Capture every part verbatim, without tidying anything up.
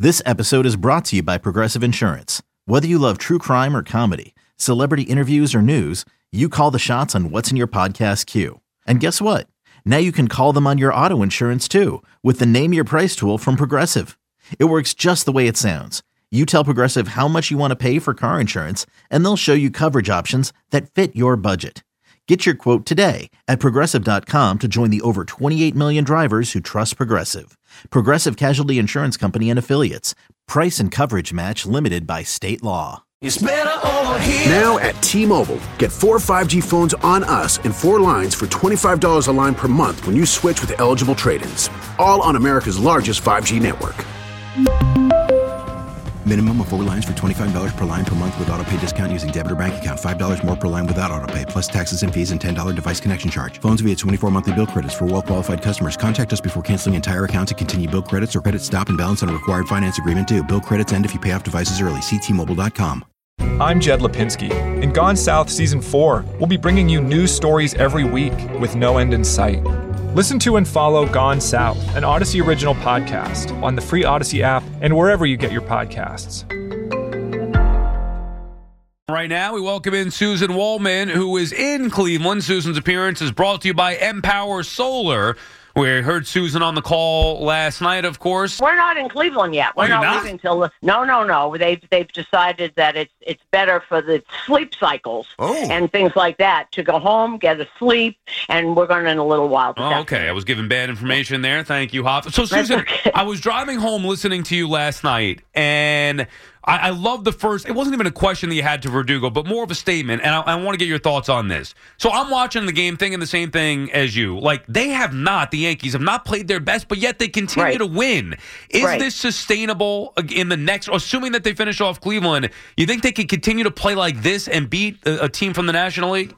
This episode is brought to you by Progressive Insurance. Whether you love true crime or comedy, celebrity interviews or news, you call the shots on what's in your podcast queue. And guess what? Now you can call them on your auto insurance too with the Name Your Price tool from Progressive. It works just the way it sounds. You tell Progressive how much you want to pay for car insurance, and they'll show you coverage options that fit your budget. Get your quote today at Progressive dot com to join the over twenty-eight million drivers who trust Progressive. Progressive Casualty Insurance Company and Affiliates. Price and coverage match limited by state law. It's better over here. Now at T-Mobile, get four five G phones on us and four lines for twenty-five dollars a line per month when you switch with eligible trade-ins. All on America's largest five G network. Minimum of four lines for twenty-five dollars per line per month with autopay discount using debit or bank account. five dollars more per line without autopay, plus taxes and fees and ten dollars device connection charge. Phones via twenty-four monthly bill credits for well-qualified customers. Contact us before canceling entire account to continue bill credits or credit stop and balance on a required finance agreement due. Bill credits end if you pay off devices early. See T Mobile dot com. I'm Jed Lipinski. In Gone South Season four, we'll be bringing you news stories every week with no end in sight. Listen to and follow Gone South, an Odyssey original podcast, on the free Odyssey app and wherever you get your podcasts. Right now, we welcome in Susan Waldman, who is in Cleveland. Susan's appearance is brought to you by Empower Solar. We heard Susan on the call last night, of course. We're not in Cleveland yet. We're oh, not, not leaving till the, no, no, no. They've they've decided that it's it's better for the sleep cycles oh. and things like that to go home, get a sleep, and we're going in a little while. Oh, okay, I was giving bad information there. Thank you, Hoff. So, Susan, okay. I was driving home listening to you last night, and I, I love the first. It wasn't even a question that you had to Verdugo, but more of a statement, and I, I want to get your thoughts on this. So I'm watching the game, thinking the same thing as you. Like, they have not, the Yankees have not played their best, but yet they continue right. to win. Is right. this sustainable in the next, assuming that they finish off Cleveland, you think they can continue to play like this and beat a, a team from the National League?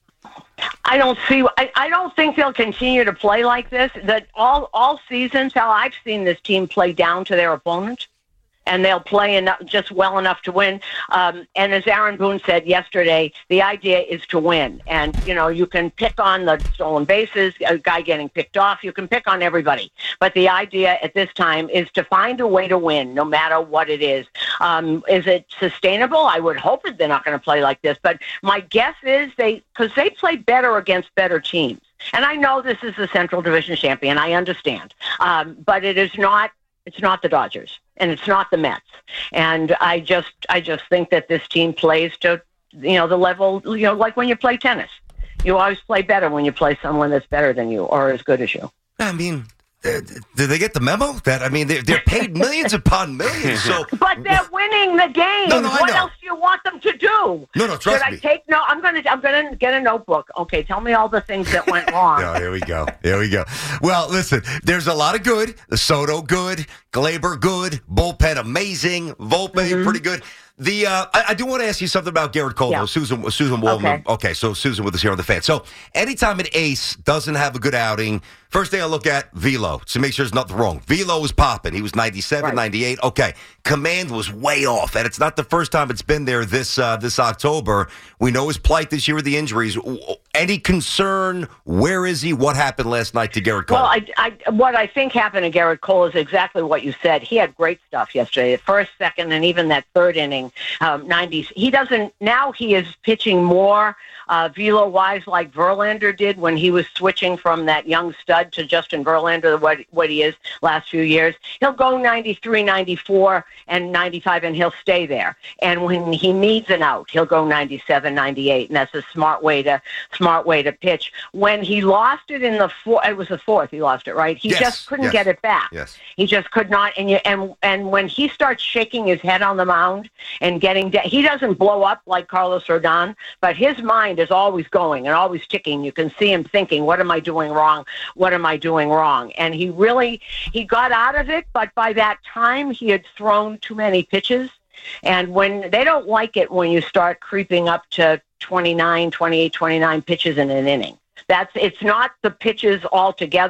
I don't see. I, I don't think they'll continue to play like this. That all all seasons, how I've seen this team play down to their opponent, and they'll play enough, just well enough to win. Um, and as Aaron Boone said yesterday, the idea is to win. And, you know, you can pick on the stolen bases, a guy getting picked off. You can pick on everybody. But the idea at this time is to find a way to win, no matter what it is. Um, is it sustainable? I would hope that they're not going to play like this. But my guess is they, because they play better against better teams. And I know this is the Central Division champion. I understand. Um, but it is not. It's not the Dodgers, and it's not the Mets. And I just I just think that this team plays to, you know, the level, you know, like when you play tennis. You always play better when you play someone that's better than you or as good as you. I mean, uh, did they get the memo? That I mean, they're, they're paid millions upon millions. So, but they're winning the game. No, no, I what know. else do you want them to do? No, no, trust Should me. I take no? I'm gonna I'm gonna get a notebook. Okay, tell me all the things that went wrong. No, here we go. Here we go. Well, listen, there's a lot of good. The Soto good, Glaber good, bullpen amazing, Volpe Mm-hmm. pretty good. The uh, I, I do want to ask you something about Garrett Cole, Yeah. though. Susan Susan Waldman. Okay. okay, so Susan with us here on the fan. So anytime an ace doesn't have a good outing, first thing I look at, velo, to make sure there's nothing wrong. Velo was popping. He was ninety-seven, Right. ninety-eight. Okay. Command was way off, and it's not the first time it's been there this uh, this October. We know his plight this year with the injuries. Any concern? Where is he? What happened last night to Garrett Cole? Well, I, I, what I think happened to Garrett Cole is exactly what you said. He had great stuff yesterday, the first, second, and even that third inning, um, nineties. He doesn't, now he is pitching more uh, velo-wise like Verlander did when he was switching from that young stud to Justin Verlander, what, what he is last few years. He'll go ninety-three, ninety-four, and ninety-five, and he'll stay there. And when he needs an out, he'll go ninety-seven, ninety-eight, and that's a smart way to smart way to pitch. When he lost it in the fourth, it was the fourth he lost it, right? He Yes, just couldn't yes, get it back. yes. He just could not. And you, and and when he starts shaking his head on the mound and getting, de- he doesn't blow up like Carlos Rodon, but his mind is always going and always ticking. You can see him thinking, "What am I doing wrong? What am I doing wrong?" And he really he got out of it, but by that time he had thrown too many pitches. And when they don't like it when you start creeping up to twenty-nine, twenty-eight, twenty-nine pitches in an inning. That's it's not the pitches altogether. Yep.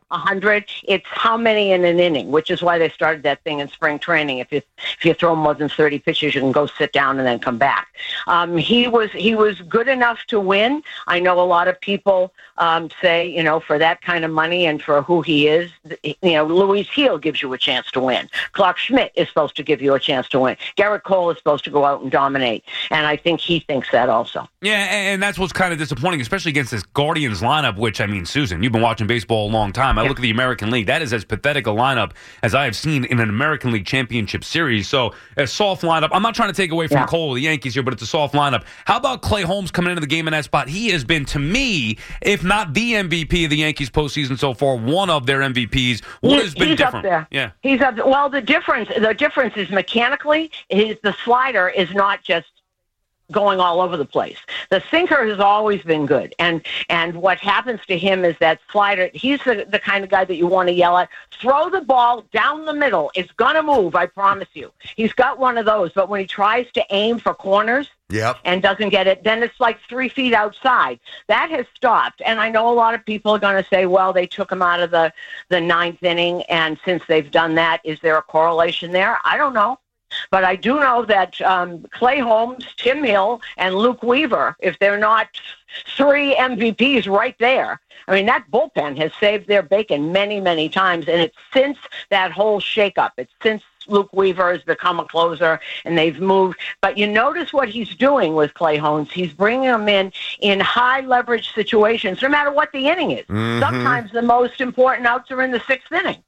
a hundred. It's how many in an inning, which is why they started that thing in spring training. If you if you throw more than thirty pitches, you can go sit down and then come back. Um, he was he was good enough to win. I know a lot of people um, say, you know, for that kind of money and for who he is, you know, Luis Heel gives you a chance to win. Clark Schmidt is supposed to give you a chance to win. Garrett Cole is supposed to go out and dominate, and I think he thinks that also. Yeah, and that's what's kind of disappointing, especially against this Guardians lineup, which, I mean, Susan, you've been watching baseball a long time. I look at the American League. That is as pathetic a lineup as I have seen in an American League championship series. So a soft lineup. I'm not trying to take away from Yeah. Cole or the Yankees here, but it's a soft lineup. How about Clay Holmes coming into the game in that spot? He has been, to me, if not the M V P of the Yankees postseason so far, one of their M V Ps. What He- has been he's different? Up there. Yeah. He's up. Well, the difference the difference is mechanically, his the slider is not just going all over the place. The sinker has always been good, and and what happens to him is that slider. He's the, the kind of guy that you want to yell at. Throw the ball down the middle. It's gonna move. I promise you. He's got one of those. But when he tries to aim for corners. Yep. And doesn't get it, then it's like three feet outside. That has stopped. And I know a lot of people are going to say, well, they took him out of the, the ninth inning, and since they've done that, is there a correlation there? I don't know. But I do know that um, Clay Holmes, Tim Hill, and Luke Weaver, if they're not three M V Ps right there, I mean, that bullpen has saved their bacon many, many times. And it's since that whole shakeup. It's since Luke Weaver has become a closer and they've moved. But you notice what he's doing with Clay Holmes. He's bringing him in in high leverage situations, no matter what the inning is. Mm-hmm. Sometimes the most important outs are in the sixth inning.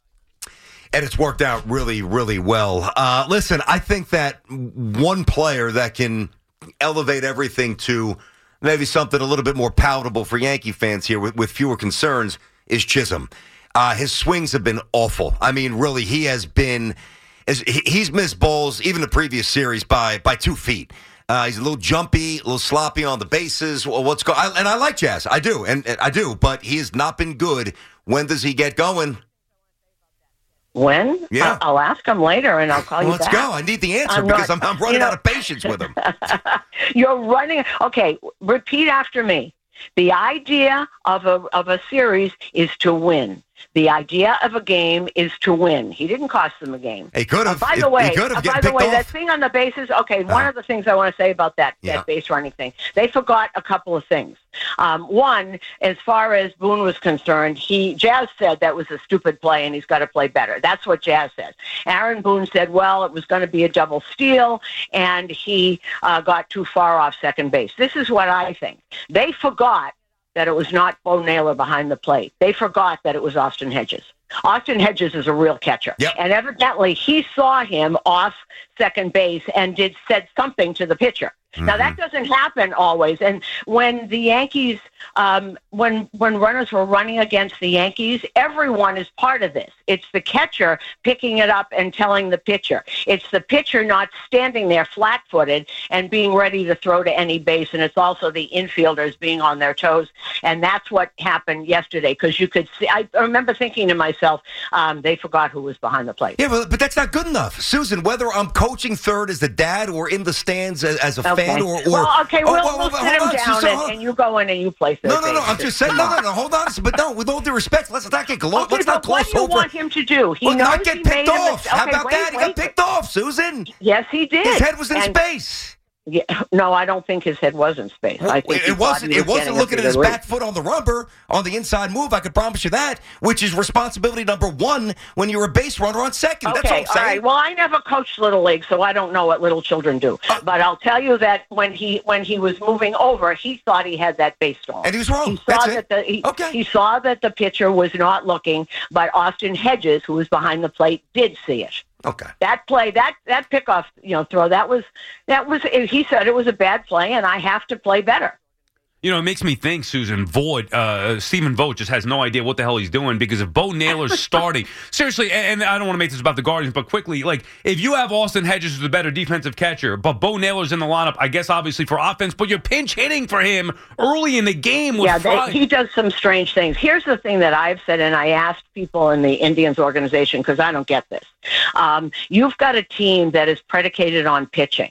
And it's worked out really, really well. Uh, listen, I think that one player that can elevate everything to maybe something a little bit more palatable for Yankee fans here with, with fewer concerns is Chisholm. Uh, his swings have been awful. I mean, really, he has been as he- he's missed balls even the previous series by by two feet. Uh, he's a little jumpy, a little sloppy on the bases. Well, what's go? I, and I like Jazz, I do, and, and I do, but he has not been good. When does he get going? When? Yeah. I'll ask him later, and I'll call Well, you let's back. go. I need the answer I'm because not- I'm, I'm running you know- out of patience with him. You're running. Okay, repeat after me. The idea of a of a series is to win. The idea of a game is to win. He didn't cost them a game. He could have. Uh, by He- the way, he could have uh, get by the picked way, off. that thing on the bases. Okay, one Uh, of the things I want to say about that yeah. that base running thing, they forgot a couple of things. Um, one, as far as Boone was concerned, he Jazz said that was a stupid play and he's got to play better. That's what Jazz said. Aaron Boone said, well, it was going to be a double steal, and he uh, got too far off second base. This is what I think. They forgot that it was not Bo Naylor behind the plate. They forgot that it was Austin Hedges. Austin Hedges is a real catcher. Yep. And evidently he saw him off second base and did said something to the pitcher. Mm-hmm. Now, that doesn't happen always. And when the Yankees, um, when when runners were running against the Yankees, everyone is part of this. It's the catcher picking it up and telling the pitcher. It's the pitcher not standing there flat-footed and being ready to throw to any base. And it's also the infielders being on their toes. And that's what happened yesterday, because you could see, I remember thinking to myself, um, they forgot who was behind the plate. Yeah, but, but that's not good enough. Susan, whether I'm coaching third as the dad or in the stands as, as a Okay. fan or... or well, okay, oh, we'll, well, we'll well, sit him hold on, down Susan, and, and you go in and you play third No, no, no, base. I'm just saying, no, no, no, hold on. But no, with all due respect, let's not get gloss. Okay, let's not but what gloss do you over. want him to do? He Well, knows not get he picked made a off. mistake. How Okay, about wait, that? He got wait. picked off, Susan. Yes, he did. His head was in And- space. Yeah, no, I don't think his head was in space. I think It, he it thought wasn't. he was It wasn't getting a looking at pretty his good back foot on the rubber on the inside move. I could promise you that, which is responsibility number one when you're a base runner on second. Okay, That's all I'm all saying. right. Well, I never coached Little League, so I don't know what little children do. Uh, but I'll tell you that when he when he was moving over, he thought he had that base stall. And he was wrong. He saw That's that it. the he, Okay. he saw that the pitcher was not looking, but Austin Hedges, who was behind the plate, did see it. Okay. That play, that that pickoff, you know, throw, that was that was. He said it was a bad play, and I have to play better. You know, it makes me think, Susan, Voigt, uh, Stephen Vogt just has no idea what the hell he's doing, because if Bo Naylor's starting, seriously, and, and I don't want to make this about the Guardians, but quickly, like, if you have Austin Hedges who's a better defensive catcher, but Bo Naylor's in the lineup, I guess obviously for offense, but you're pinch hitting for him early in the game with Yeah, they, Fry. he does some strange things. Here's the thing that I've said, and I asked people in the Indians organization, because I don't get this. Um, you've got a team that is predicated on pitching.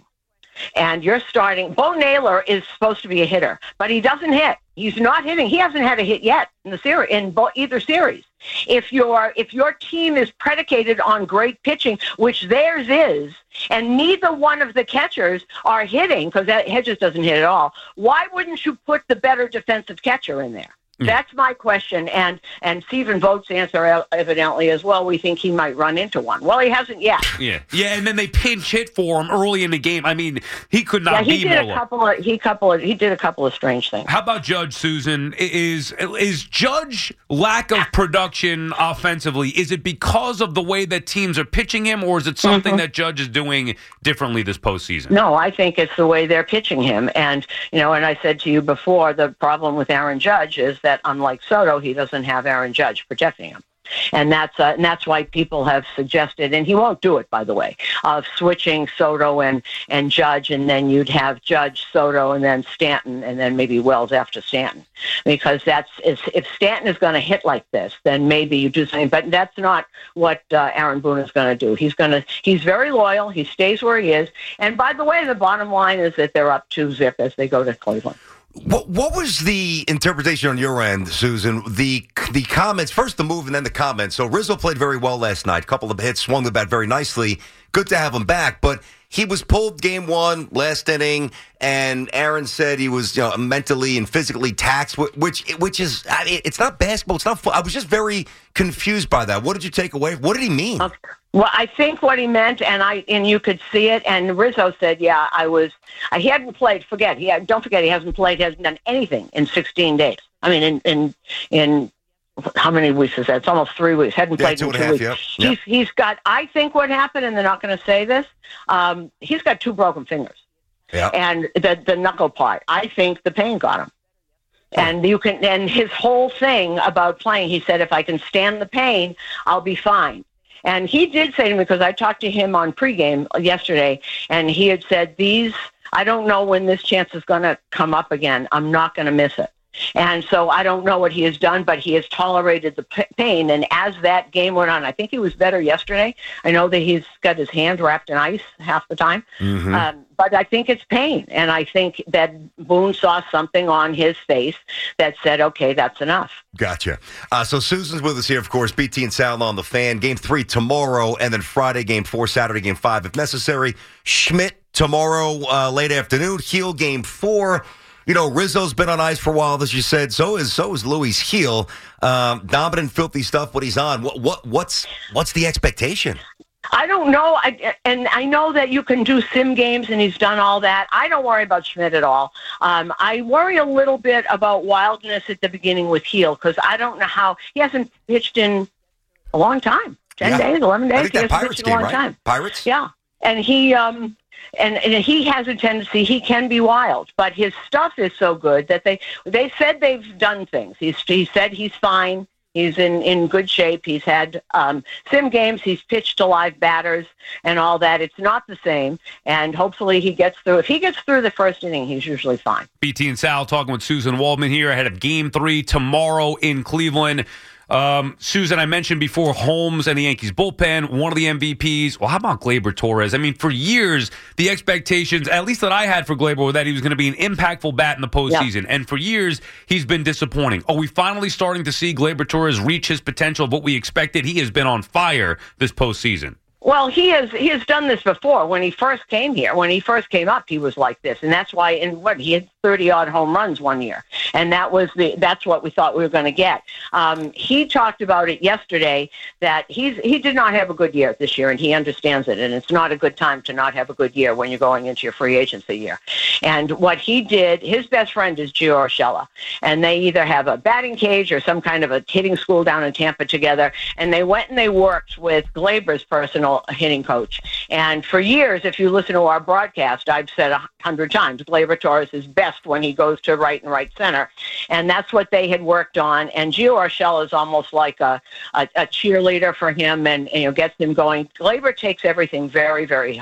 and you're starting. Bo Naylor is supposed to be a hitter, but he doesn't hit. He's not hitting. He hasn't had a hit yet in the series, in bo- either series. If your if your team is predicated on great pitching, which theirs is, and neither one of the catchers are hitting, because Hedges doesn't hit at all, why wouldn't you put the better defensive catcher in there? That's my question, and and Stephen Vogt's answer evidently as well. We think he might run into one. Well, he hasn't yet. Yeah, yeah, and then they pinch hit for him early in the game. I mean, he could not yeah, he be did more. A couple of, he couple of, he did a couple of strange things. How about Judge, Susan? Is is Judge lack of production offensively? Is it because of the way that teams are pitching him, or is it something mm-hmm. that Judge is doing differently this postseason? No, I think it's the way they're pitching him, and you know, and I said to you before, the problem with Aaron Judge is that, unlike Soto, he doesn't have Aaron Judge protecting him. And that's uh, and that's why people have suggested, and he won't do it, by the way, of switching Soto and, and Judge, and then you'd have Judge, Soto, and then Stanton, and then maybe Wells after Stanton. Because that's if Stanton is going to hit like this, then maybe you do something. But that's not what uh, Aaron Boone is going to do. He's going to he's very loyal. He stays where he is. And by the way, the bottom line is that they're up two zip as they go to Cleveland. What, what was the interpretation on your end, Susan? The the comments, first the move and then the comments. So Rizzo played very well last night. A couple of hits, swung the bat very nicely. Good to have him back, but he was pulled game one, last inning, and Aaron said he was, you know, mentally and physically taxed, which which is, I mean, it's not basketball. It's not fun. I was just very confused by that. What did you take away? What did he mean? Okay. Well, I think what he meant, and I and you could see it, and Rizzo said, yeah, I was, uh, he hadn't played, forget, he had, don't forget, he hasn't played, he hasn't done anything in sixteen days. I mean, in, in, in how many weeks is that? It's almost three weeks. Hadn't yeah, played two in and two half, weeks. Yep. He's, Yep. he's got, I think what happened, and they're not going to say this, um, he's got two broken fingers. Yeah. And the, the knuckle part, I think the pain got him. And you can, and his whole thing about playing, he said, if I can stand the pain, I'll be fine. And he did say to me, because I talked to him on pregame yesterday, and he had said, these, I don't know when this chance is going to come up again. I'm not going to miss it. And so I don't know what he has done, but he has tolerated the p- pain. And as that game went on, I think he was better yesterday. I know that he's got his hand wrapped in ice half the time. Mm-hmm. Um, but I think it's pain. And I think that Boone saw something on his face that said, okay, that's enough. Gotcha. Uh, so Susan's with us here, of course. B T and Sal on the Fan. Game three tomorrow, and then Friday, game four, Saturday, game five, if necessary. Schmidt tomorrow, uh, late afternoon. Heel, game four. You know, Rizzo's been on ice for a while, as you said. So is so is Louis Heel. Um, dominant, filthy stuff. What he's on. What what what's what's the expectation? I don't know, I, and I know that you can do sim games, and he's done all that. I don't worry about Schmidt at all. Um, I worry a little bit about Wildness at the beginning with Heel, because I don't know how he hasn't pitched in a long time. Ten yeah. days, eleven days. I think he that hasn't Pirates pitched in a game, long right? time. Pirates. Yeah, and he. Um, And, and he has a tendency, he can be wild, but his stuff is so good that they they said they've done things. He's, he said he's fine. He's in, in good shape. He's had um, sim games. He's pitched to live batters and all that. It's not the same, and hopefully he gets through. If he gets through the first inning, he's usually fine. B T and Sal talking with Susan Waldman here ahead of Game three tomorrow in Cleveland. Um, Susan, I mentioned before Holmes and the Yankees bullpen, one of the M V Ps. Well, how about Gleyber Torres? I mean, for years, the expectations, at least that I had for Gleyber, were that he was going to be an impactful bat in the postseason. Yeah. And for years, he's been disappointing. Are we finally starting to see Gleyber Torres reach his potential of what we expected? He has been on fire this postseason. Well, he has he has done this before. When he first came here, when he first came up, he was like this, and that's why. In what he had thirty odd home runs one year, and that was the that's what we thought we were going to get. Um, he talked about it yesterday that he's he did not have a good year this year, and he understands it. And it's not a good time to not have a good year when you're going into your free agency year. And what he did, his best friend is Gio Urshela, and they either have a batting cage or some kind of a hitting school down in Tampa together. And they went and they worked with Gleyber's personal hitting coach. And for years, if you listen to our broadcast, I've said a hundred times, Gleyber Torres is best when he goes to right and right center. And that's what they had worked on. And Gio Urshela is almost like a, a, a cheerleader for him and, and, you know, gets him going. Gleyber takes everything very, very hard.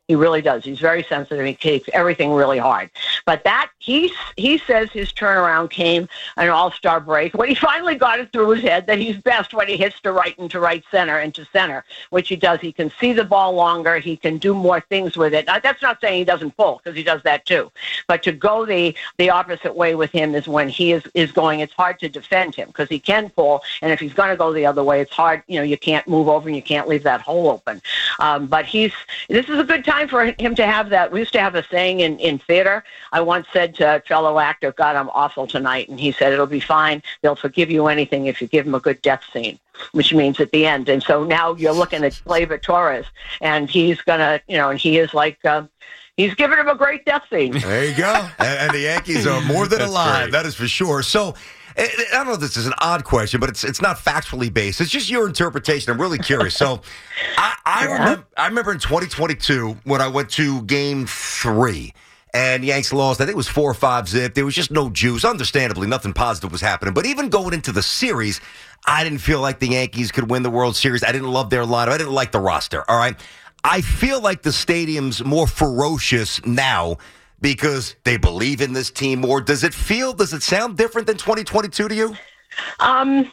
He really does. He's very sensitive. He takes everything really hard. But that, he, he says his turnaround came an all-star break when he finally got it through his head that he's best when he hits to right into right center, into center, which he does. He can see the ball longer. He can do more things with it. Now, that's not saying he doesn't pull, because he does that too. But to go the, the opposite way with him is when he is, is going, it's hard to defend him because he can pull. And if he's going to go the other way, it's hard. You know, you can't move over and you can't leave that hole open. Um, but he's, this is a good time for him to have that. We used to have a saying in, in theater. I once said to a fellow actor, God, I'm awful tonight. And he said, it'll be fine. They'll forgive you anything if you give him a good death scene, which means at the end. And so now you're looking at Gleyber Torres, and he's going to, you know, and he is like, uh, he's giving him a great death scene. There you go. and, and the Yankees are more than alive. Great. That is for sure. So, I don't know if this is an odd question, but it's it's not factually based. It's just your interpretation. I'm really curious. So, I, I, yeah. remember, I remember in twenty twenty-two when I went to Game three, and the Yanks lost. I think it was four or five zip. There was just no juice. Understandably, nothing positive was happening. But even going into the series, I didn't feel like the Yankees could win the World Series. I didn't love their lineup. I didn't like the roster. All right, I feel like the stadium's more ferocious now, because they believe in this team more. Does it feel, does it sound different than twenty twenty-two to you? Um,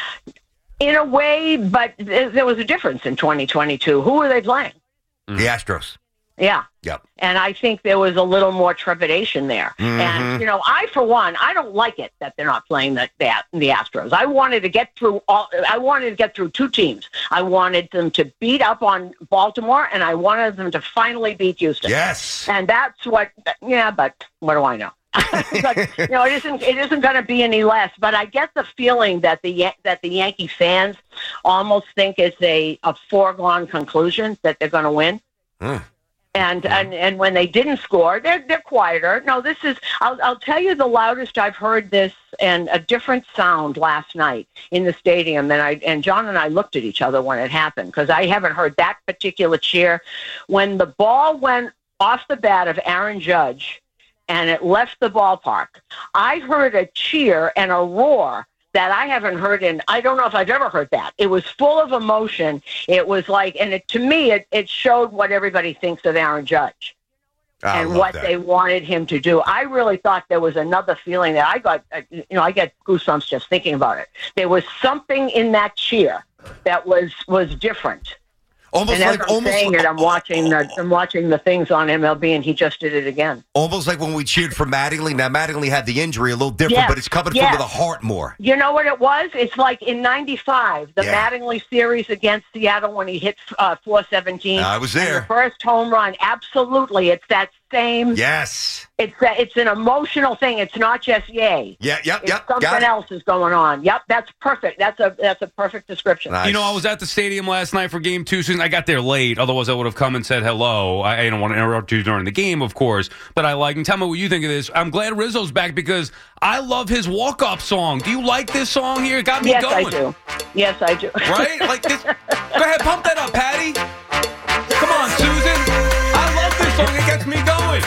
in a way, but th- there was a difference in twenty twenty-two. Who were they playing? The Astros. Yeah. Yep. And I think there was a little more trepidation there. Mm-hmm. And, you know, I, for one, I don't like it that they're not playing the, the, the Astros. I wanted to get through all, I wanted to get through two teams. I wanted them to beat up on Baltimore, and I wanted them to finally beat Houston. Yes. And that's what, yeah, but what do I know? But, you know, it isn't, it isn't going to be any less, but I get the feeling that the, that the Yankee fans almost think it's a, a foregone conclusion that they're going to win. Mm. And, and and when they didn't score, they're they're quieter. No, this is. I'll I'll tell you the loudest I've heard this, and a different sound last night in the stadium. And I and John and I looked at each other when it happened, because I haven't heard that particular cheer. When the ball went off the bat of Aaron Judge, and it left the ballpark, I heard a cheer and a roar that I haven't heard in, I don't know if I've ever heard that. It was full of emotion. It was like, and it, to me, it, it showed what everybody thinks of Aaron Judge I and what that. they wanted him to do. I really thought there was another feeling that I got, you know, I get goosebumps just thinking about it. There was something in that cheer that was, was different. Almost and as like I'm almost saying like, it, I'm watching the I'm watching the things on M L B, and he just did it again. Almost like when we cheered for Mattingly. Now Mattingly had the injury, a little different, yes, but it's coming yes. from the heart more. You know what it was? It's like in ninety-five, the yeah. Mattingly series against Seattle when he hit uh, four seventeen. I was there. The first home run, absolutely. It's that same. Yes. It's a, it's an emotional thing. It's not just yay. Yeah, yep, it's yep. Something else is going on. Yep, that's perfect. That's a that's a perfect description. Nice. You know, I was at the stadium last night for Game Two. Soon I got there late. Otherwise, I would have come and said hello. I, I don't want to interrupt you during the game, of course. But I like, and tell me what you think of this. I'm glad Rizzo's back because I love his walk-up song. Do you like this song here? It got me yes, going. Yes, I do. Yes, I do. Right? Like this. Go ahead, pump that up, Patty. Come on, Susan. I love this song. It gets me going.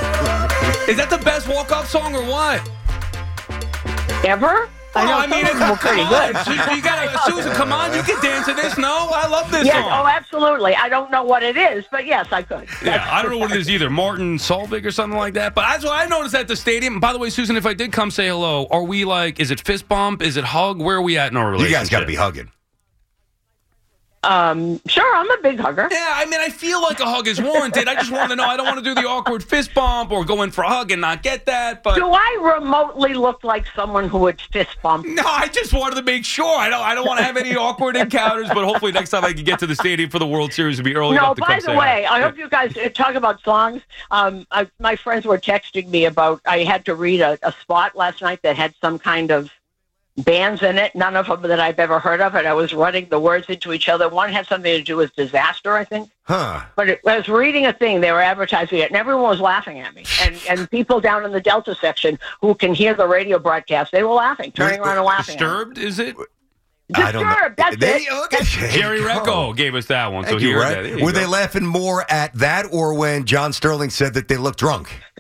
Is that the best walk-up song or what? Ever? Oh, I know I mean, it's well, pretty good. You gotta, Susan, come on, you can dance to this. No, I love this yes, song. Oh, absolutely. I don't know what it is, but yes, I could. Yeah, I don't know what it is either. Martin Solveig or something like that. But that's what I noticed at the stadium. By the way, Susan, if I did come say hello, are we like, is it fist bump? Is it hug? Where are we at in our relationship? You guys got to be hugging. Um, sure, I'm a big hugger. Yeah, I mean, I feel like a hug is warranted. I just want to know. I don't want to do the awkward fist bump or go in for a hug and not get that. But do I remotely look like someone who would fist bump? No, I just wanted to make sure. I don't. I don't want to have any awkward encounters. But hopefully, next time I can get to the stadium for the World Series, it'll be early no, enough to come by say the way, hi. I hope you guys talk about songs. Um, I, my friends were texting me about. I had to read a, a spot last night that had some kind of bands in it, none of them that I've ever heard of, and I was running the words into each other. One had something to do with disaster, I think. Huh. But it, I was reading a thing, they were advertising it, and everyone was laughing at me. And and people down in the Delta section who can hear the radio broadcast, they were laughing, turning around and laughing. Disturbed, is it? Disturbed, I don't know. That's they, it. Okay. That's Jerry Recco gave us that one. Thank so you, here right? that. Were go. they laughing more at that or when John Sterling said that they looked drunk?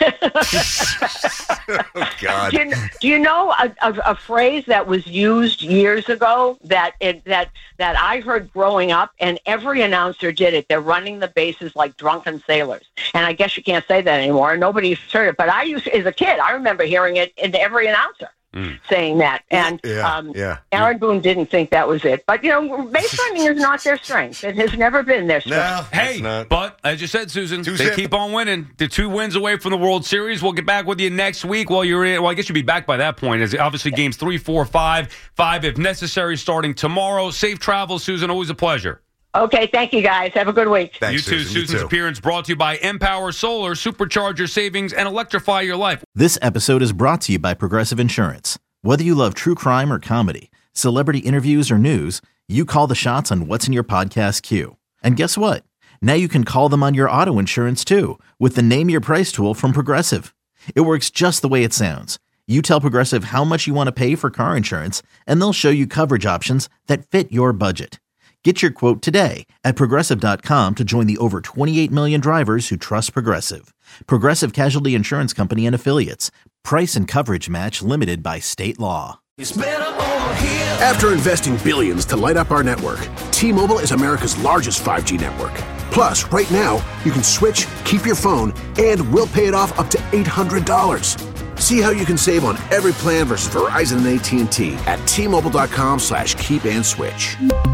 Oh, God. Do you, do you know a, a, a phrase that was used years ago that it, that that I heard growing up, and every announcer did it? They're running the bases like drunken sailors. And I guess you can't say that anymore. Nobody's heard it. But I used, as a kid, I remember hearing it in every announcer. Mm. saying that. And yeah, um, yeah. Aaron Boone didn't think that was it. But, you know, base running is not their strength. It has never been their strength. No, hey, not. But as you said, Susan, Two they zip. keep on winning. They're two wins away from the World Series. We'll get back with you next week while you're in. Well, I guess you'll be back by that point. As obviously games three, four, five, five, if necessary, starting tomorrow. Safe travels, Susan. Always a pleasure. Okay, thank you, guys. Have a good week. You Thanks, too. Susan. You Susan's too. appearance brought to you by Empower Solar. Supercharge your savings and electrify your life. This episode is brought to you by Progressive Insurance. Whether you love true crime or comedy, celebrity interviews or news, you call the shots on what's in your podcast queue. And guess what? Now you can call them on your auto insurance too with the Name Your Price tool from Progressive. It works just the way it sounds. You tell Progressive how much you want to pay for car insurance, and they'll show you coverage options that fit your budget. Get your quote today at Progressive dot com to join the over twenty-eight million drivers who trust Progressive. Progressive Casualty Insurance Company and Affiliates. Price and coverage match limited by state law. After investing billions to light up our network, T-Mobile is America's largest five G network. Plus, right now, you can switch, keep your phone, and we'll pay it off up to eight hundred dollars. See how you can save on every plan versus Verizon and A T and T at T-Mobile.com slash keep and switch.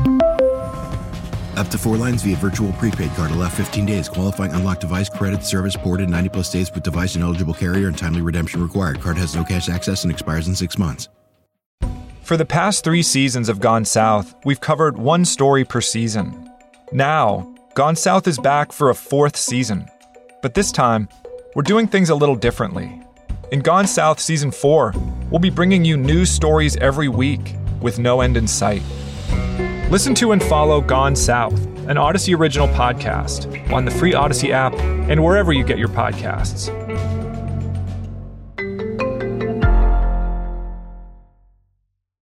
Up to four lines via virtual prepaid card. Allow fifteen days. Qualifying unlocked device credit service ported ninety plus days with device and eligible carrier and timely redemption required. Card has no cash access and expires in six months. For the past three seasons of Gone South, we've covered one story per season. Now, Gone South is back for a fourth season. But this time, we're doing things a little differently. In Gone South Season four, we'll be bringing you news stories every week with no end in sight. Listen to and follow Gone South, an Odyssey original podcast, on the free Odyssey app and wherever you get your podcasts.